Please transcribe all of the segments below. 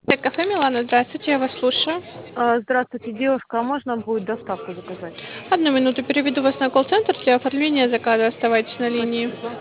Кафе Милана, здравствуйте, я вас слушаю. Здравствуйте, девушка, а можно будет доставку заказать? Одну минуту, переведу вас на колл-центр для оформления заказа. Оставайтесь на линии. Спасибо.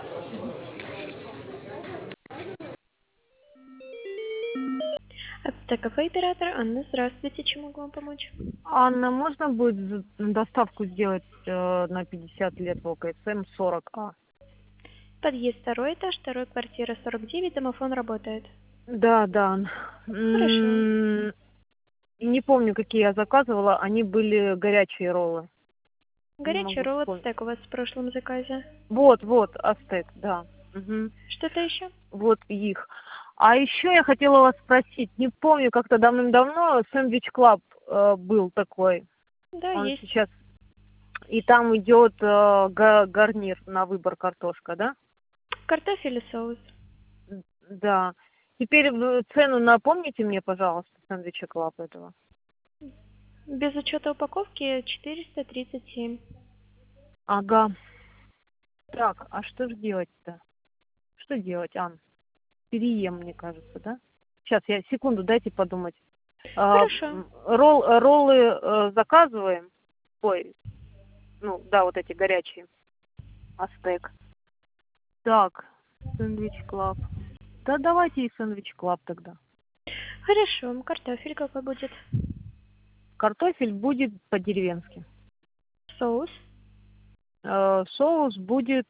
Кафе оператор Анна, здравствуйте, чем могу вам помочь? Анна, можно будет доставку сделать на 50 лет в ОКСМ 40А? Подъезд, второй этаж, второй квартира 49, домофон работает. Да, да. Хорошо. Не помню, какие я заказывала, они были горячие роллы. Не Горячий могу ролл от вспомнить. стек у вас в прошлом заказе. Вот, Астек, да. Мгм. Что-то еще? Вот их. А еще я хотела вас спросить, не помню, как-то давным-давно Сэндвич Клаб был такой. Да, Он есть. сейчас. И там идет гарнир на выбор картошка, да? Картофель и соус. Да. Теперь цену напомните мне, пожалуйста, сэндвича Клаб этого. Без учета упаковки 437. Ага. Так, а что же делать-то? Что делать, Ан? Переем, мне кажется, да? Сейчас, секунду, дайте подумать. Хорошо. Роллы заказываем. Ой, ну, да, вот эти горячие. Астек. Так, сэндвич Клаб. Да давайте и сэндвич Клаб тогда. Хорошо. Картофель какой будет? Картофель будет по-деревенски. Соус. Соус будет...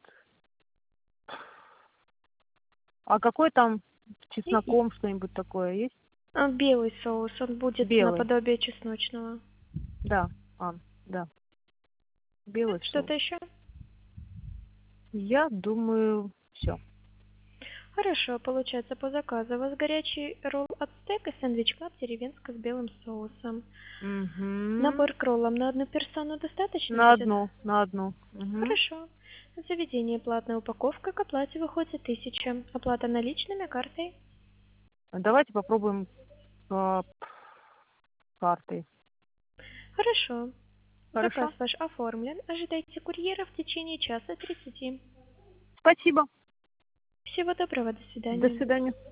А какой там с чесноком что-нибудь такое есть? Белый соус, он будет Белый. наподобие чесночного. Да, да. Белый соус. Что-то еще? Я думаю, все. Хорошо, получается по заказу. У вас горячий ролл от стейка, сэндвич клаб деревенско с белым соусом. Угу. Набор к роллам на одну персону достаточно На будет? одну, на одну. Угу. Хорошо. Заведение платная упаковка, к оплате выходит 1000. Оплата наличными, картой. Давайте попробуем э, картой. Хорошо. Заказ Хорошо? ваш оформлен. Ожидайте курьера в течение часа 30. Спасибо. Всего доброго, до До свидания. свидания.